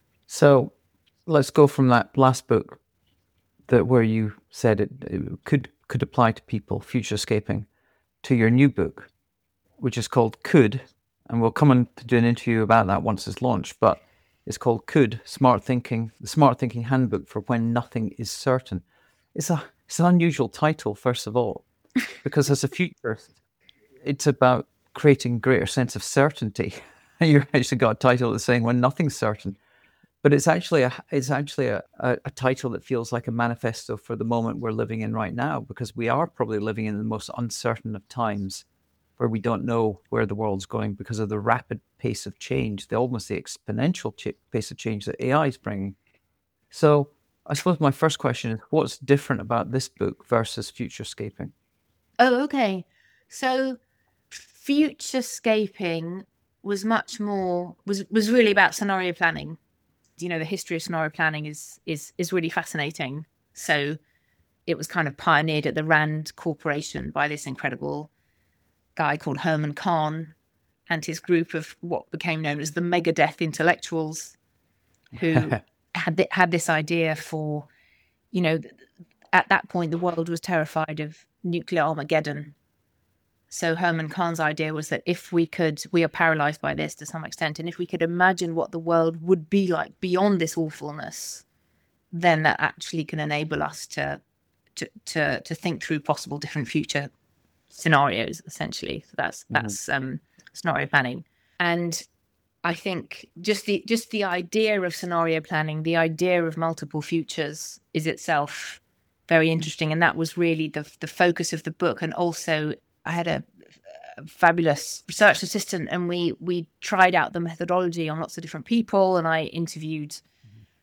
So let's go from that last book that where you said it, it could could apply to people, Futurescaping, to your new book, which is called Could, and we'll come on to do an interview about that once it's launched, but it's called Could, Smart Thinking, the Smart Thinking Handbook for When Nothing is Certain. It's a it's an unusual title, first of all, because as a futurist, it's about creating greater sense of certainty. You've actually got a title that's saying when nothing's certain. But it's actually a it's actually a, a, a title that feels like a manifesto for the moment we're living in right now, because we are probably living in the most uncertain of times, where we don't know where the world's going because of the rapid pace of change, the almost the exponential ch- pace of change that A I is bringing. So I suppose my first question is, what's different about this book versus Futurescaping? Oh, okay. So Futurescaping was much more, was, was really about scenario planning. You know, the history of scenario planning is is is really fascinating. So it was kind of pioneered at the Rand Corporation by this incredible guy called Herman Kahn and his group of what became known as the Megadeth intellectuals, who had th- had this idea for, you know, at that point the world was terrified of nuclear Armageddon. So Herman Kahn's idea was that if we could, we are paralyzed by this to some extent, and if we could imagine what the world would be like beyond this awfulness, then that actually can enable us to to to, to think through possible different future scenarios, essentially. So that's that's mm-hmm. um, scenario planning. And I think just the just the idea of scenario planning, the idea of multiple futures, is itself very interesting, and that was really the the focus of the book. And also, I had a, a fabulous research assistant, and we we tried out the methodology on lots of different people, and I interviewed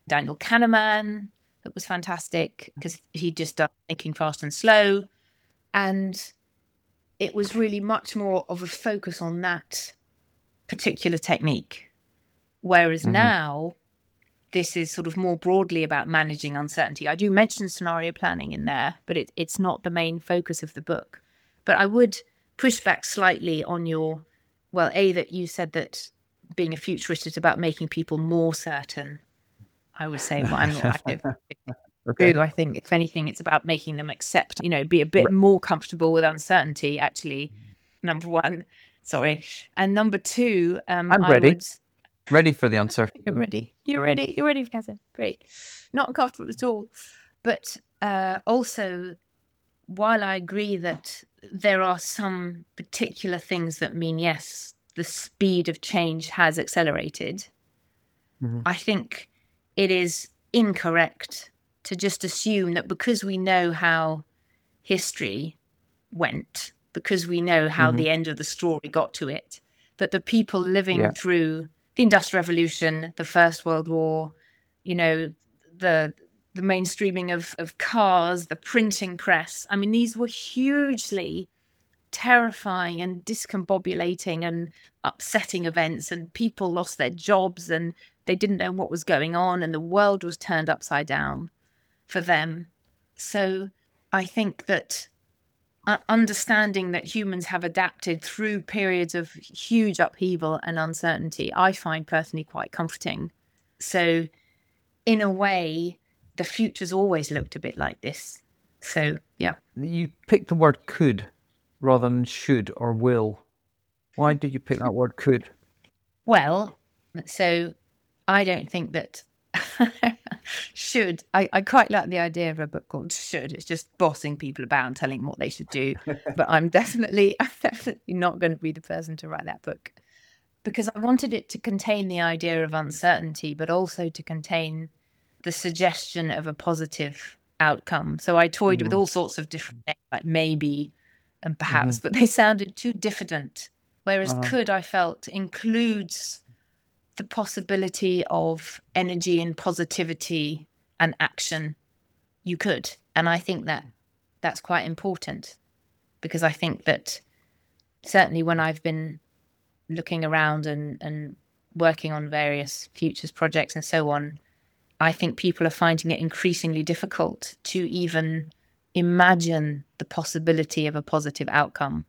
Daniel Kahneman that was fantastic because he just done Thinking Fast and Slow. And it was really much more of a focus on that particular technique. Whereas Mm-hmm. now, this is sort of more broadly about managing uncertainty. I do mention scenario planning in there, but it, it's not the main focus of the book. But I would push back slightly on your, well, A, that you said that being a futurist is about making people more certain. I would say, well, I'm not. I don't Okay. do. I think, if anything, it's about making them accept, you know, be a bit more comfortable with uncertainty, actually, number one. Sorry. And number two, um, I'm I ready. would... Ready for the uncertainty. You're ready. You're ready. You're ready, Catherine. Great. Not uncomfortable at all. But uh, also, while I agree that there are some particular things that mean, yes, the speed of change has accelerated, Mm-hmm. I think it is incorrect to just assume that because we know how history went, because we know how Mm-hmm. the end of the story got to it, that the people living Yeah. through the Industrial Revolution, the First World War, you know, the the mainstreaming of, of cars, the printing press. I mean, these were hugely terrifying and discombobulating and upsetting events, and people lost their jobs and they didn't know what was going on, and the world was turned upside down for them. So I think that understanding that humans have adapted through periods of huge upheaval and uncertainty, I find personally quite comforting. So in a way, the future's always looked a bit like this. So, yeah. You picked the word could rather than should or will. Why did you pick that word could? Well, so I don't think that should. I, I quite like the idea of a book called Should. It's just bossing people about and telling them what they should do. But I'm definitely, I'm definitely not going to be the person to write that book, because I wanted it to contain the idea of uncertainty, but also to contain the suggestion of a positive outcome. So I toyed mm. with all sorts of different things, like maybe and perhaps, mm-hmm. but they sounded too diffident. Whereas uh-huh. could, I felt, includes the possibility of energy and positivity and action. You could. And I think that that's quite important, because I think that certainly when I've been looking around and, and working on various futures projects and so on, I think people are finding it increasingly difficult to even imagine the possibility of a positive outcome.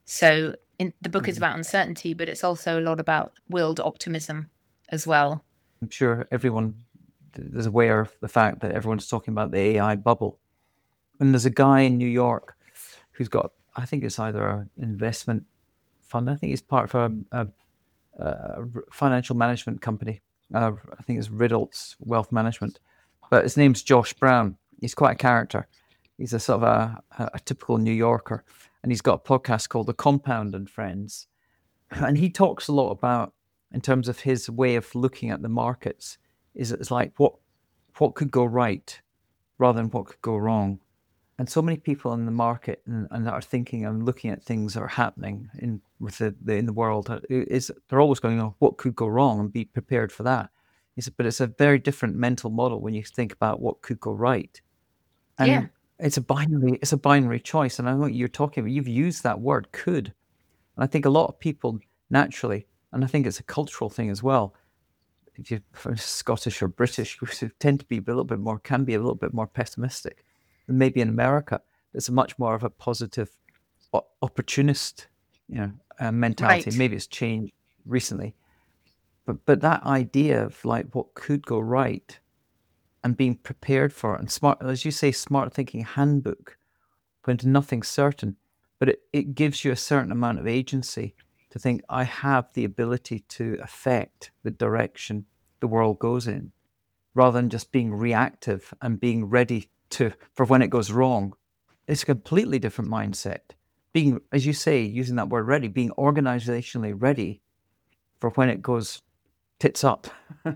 So in, the book mm-hmm. is about uncertainty, but it's also a lot about willed optimism as well. I'm sure everyone is aware of the fact that everyone's talking about the A I bubble. And there's a guy in New York who's got, I think it's either an investment fund, I think he's part of a, a, a financial management company. Uh, I think it's Riddle's Wealth Management. But his name's Josh Brown. He's quite a character. He's a sort of a, a, a typical New Yorker. And he's got a podcast called The Compound and Friends. And he talks a lot about, in terms of his way of looking at the markets, is it's like what what could go right rather than what could go wrong. And so many people in the market and, and that are thinking and looking at things that are happening in with the, the in the world is they're always going, oh, what could go wrong, and be prepared for that. He said, but it's a very different mental model when you think about what could go right. And yeah. it's a binary it's a binary choice. And I know what you're talking about. You've used that word could. And I think a lot of people naturally, and I think it's a cultural thing as well, if you're Scottish or British, you tend to be a little bit more, can be a little bit more pessimistic. And maybe in America, there's a much more of a positive opportunist, you know, uh, mentality. Right. Maybe it's changed recently. But but that idea of like what could go right and being prepared for it, and smart, as you say, smart thinking handbook, when nothing's certain, but it, it gives you a certain amount of agency to think, I have the ability to affect the direction the world goes in, rather than just being reactive and being ready to for when it goes wrong. It's a completely different mindset. Being, as you say, using that word ready, being organizationally ready for when it goes tits up,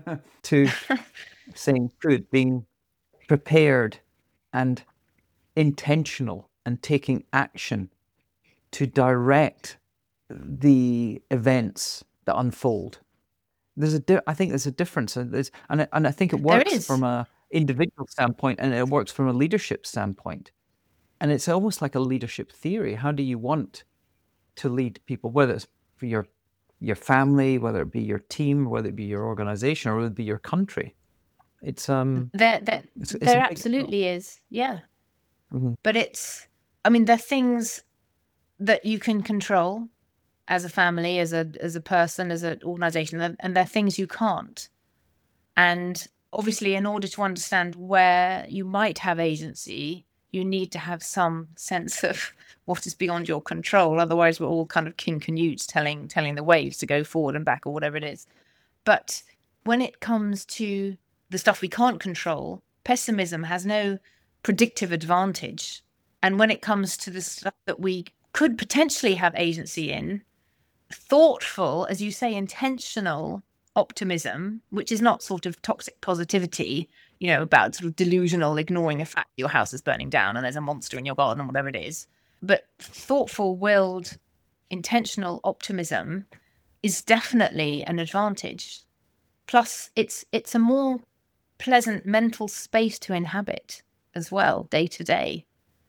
to saying good, being prepared and intentional and taking action to direct the events that unfold. there's a di- I think there's a difference, and there's and I, and I think it There works is. from a individual standpoint, and it works from a leadership standpoint, and it's almost like a leadership theory. How do you want to lead people, whether it's for your your family, whether it be your team, whether it be your organization, or whether it be your country? It's um, There, there, it's, it's a there big absolutely is. Yeah. Mhm. But it's, I mean, there are things that you can control as a family, as a as a person, as an organization, and and there are things you can't. And obviously, in order to understand where you might have agency, you need to have some sense of what is beyond your control. Otherwise, we're all kind of king canutes telling telling the waves to go forward and back or whatever it is. But when it comes to the stuff we can't control, pessimism has no predictive advantage. And when it comes to the stuff that we could potentially have agency in, thoughtful, as you say, intentional optimism, which is not sort of toxic positivity, you know, about sort of delusional ignoring the fact your house is burning down and there's a monster in your garden or whatever it is. But thoughtful, willed, intentional optimism is definitely an advantage. Plus, it's it's a more pleasant mental space to inhabit as well, day to day.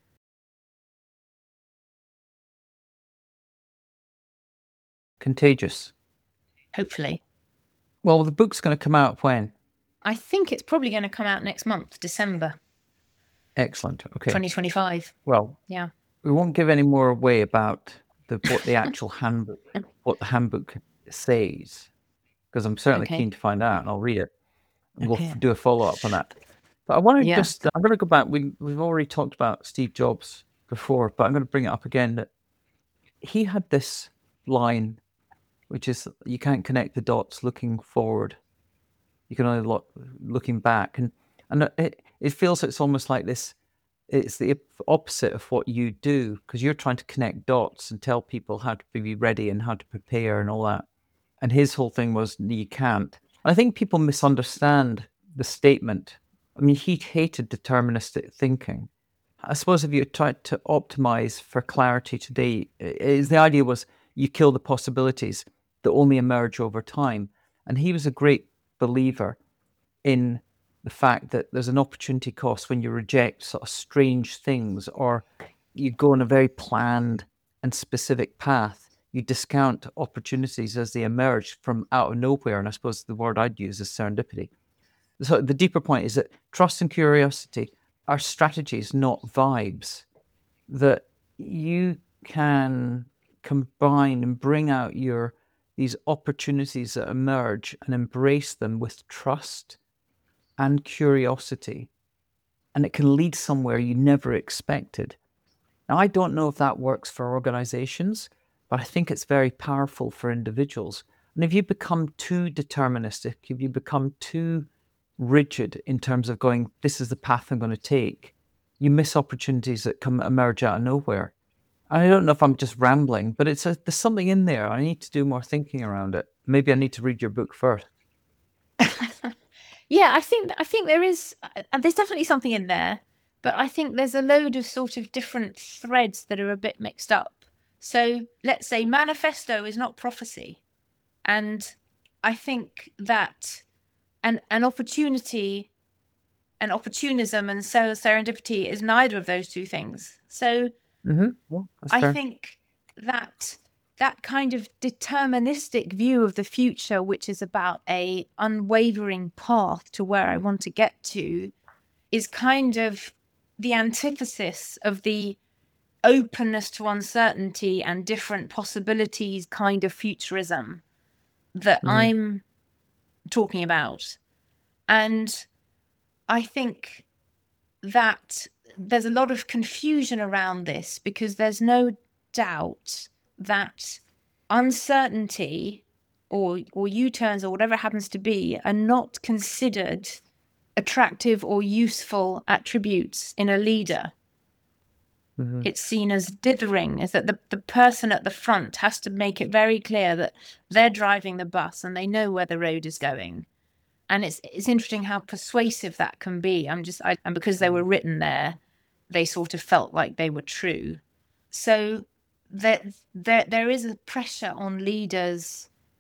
Contagious. Hopefully. Well, the book's going to come out when? I think it's probably going to come out next month, December Excellent. Okay. twenty twenty-five. Well, Yeah. we won't give any more away about the what the actual handbook, what the handbook says, because I'm certainly Okay. keen to find out, and I'll read it, and we'll Okay. f- do a follow up on that. But I want to Yeah. just, I'm going to go back. We we've already talked about Steve Jobs before, but I'm going to bring it up again. That he had this line, which is, you can't connect the dots looking forward. You can only look looking back, and and it it feels it's almost like this. It's the opposite of what you do, because you're trying to connect dots and tell people how to be ready and how to prepare and all that. And his whole thing was, you can't. I think people misunderstand the statement. I mean, he hated deterministic thinking. I suppose if you tried to optimize for clarity today, is the idea was you kill the possibilities that only emerge over time. And he was a great believer in the fact that there's an opportunity cost when you reject sort of strange things, or you go on a very planned and specific path. You discount opportunities as they emerge from out of nowhere. And I suppose the word I'd use is serendipity. So the deeper point is that trust and curiosity are strategies, not vibes, that you can combine and bring out your these opportunities that emerge and embrace them with trust and curiosity, and it can lead somewhere you never expected. Now, I don't know if that works for organizations, but I think it's very powerful for individuals. And if you become too deterministic, if you become too rigid in terms of going, this is the path I'm going to take, you miss opportunities that come emerge out of nowhere. I don't know if I'm just rambling, but it's a, there's something in there. I need to do more thinking around it. Maybe I need to read your book first. Yeah, I think I think there is, and there's definitely something in there, but I think there's a load of sort of different threads that are a bit mixed up. So let's say manifesto is not prophecy, and I think that an an opportunity, an opportunism, and so serendipity is neither of those two things. So Mm-hmm. Well, that's I fair. think that that kind of deterministic view of the future, which is about a unwavering path to where I want to get to, is kind of the antithesis of the openness to uncertainty and different possibilities kind of futurism that Mhm. I'm talking about. And I think that there's a lot of confusion around this, because there's no doubt that uncertainty or or U-turns or whatever it happens to be are not considered attractive or useful attributes in a leader. Mhm. It's seen as dithering, is that the, the person at the front has to make it very clear that they're driving the bus and they know where the road is going. And it's it's interesting how persuasive that can be. I'm just, I, and because they were written there, they sort of felt like they were true. So there, there, there is a pressure on leaders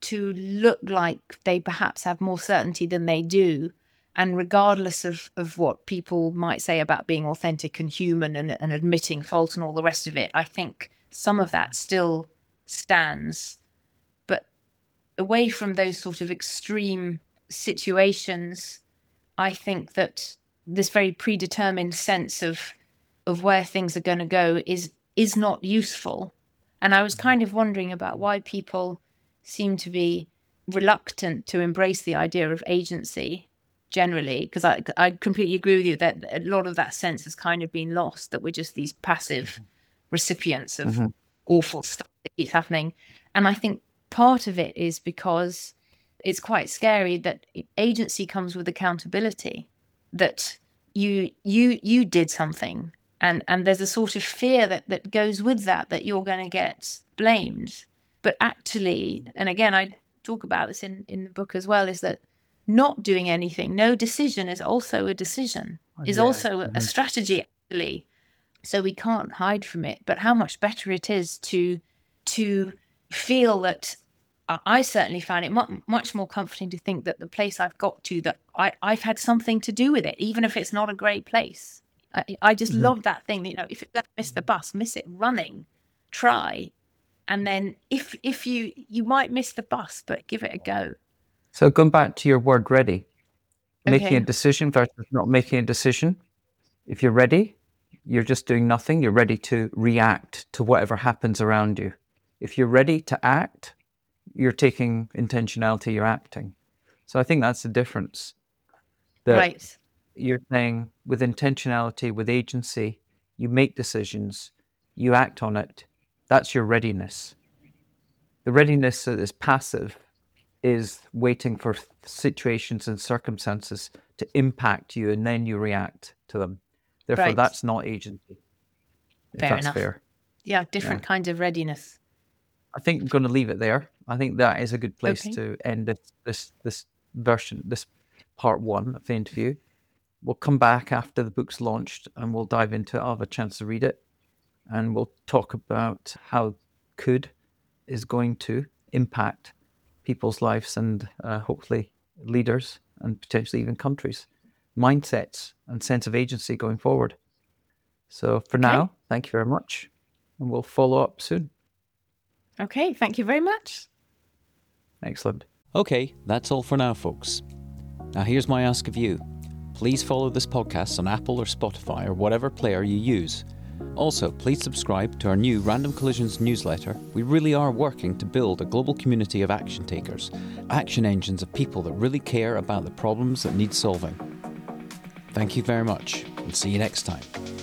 to look like they perhaps have more certainty than they do. And regardless of, of what people might say about being authentic and human and, and admitting fault and all the rest of it, I think some of that still stands. But away from those sort of extreme situations, I think that this very predetermined sense of of where things are going to go is is not useful. And I was kind of wondering about why people seem to be reluctant to embrace the idea of agency generally, because I, I completely agree with you that a lot of that sense has kind of been lost, that we're just these passive recipients of mm-hmm. awful stuff that keeps happening. And I think part of it is because it's quite scary that agency comes with accountability, that you you you did something, and and there's a sort of fear that that goes with that, that you're going to get blamed. But actually, and again, I talk about this in in the book as well, is that not doing anything, no decision is also a decision, is yeah. also a, a strategy actually. So we can't hide from it. But how much better it is to to feel that. I certainly found it mu- much more comforting to think that the place I've got to, that I, I've had something to do with it, even if it's not a great place. I, I just mm-hmm. love that thing that, you know, if you miss the bus, miss it running, try. And then if if you, you might miss the bus, but give it a go. So going back to your word ready, making Okay. a decision versus not making a decision. If you're ready, you're just doing nothing. You're ready to react to whatever happens around you. If you're ready to act, you're taking intentionality, you're acting. So I think that's the difference. That right. You're saying with intentionality, with agency, you make decisions, you act on it. That's your readiness. The readiness that is passive is waiting for situations and circumstances to impact you, and then you react to them. Therefore, right. that's not agency. If Fair that's enough. fair. Yeah, different Yeah. kinds of readiness. I think I'm going to leave it there. I think that is a good place Okay. to end this, this this version, this part one of the interview. We'll come back after the book's launched and we'll dive into it. I'll have a chance to read it, and we'll talk about how Could is going to impact people's lives and uh, hopefully leaders and potentially even countries, mindsets and sense of agency going forward. So for Okay. now, thank you very much, and we'll follow up soon. Okay, thank you very much. Excellent. Okay, that's all for now, folks. Now here's my ask of you. Please follow this podcast on Apple or Spotify or whatever player you use. Also, please subscribe to our new Random Collisions newsletter. We really are working to build a global community of action takers, action engines of people that really care about the problems that need solving. Thank you very much, and see you next time.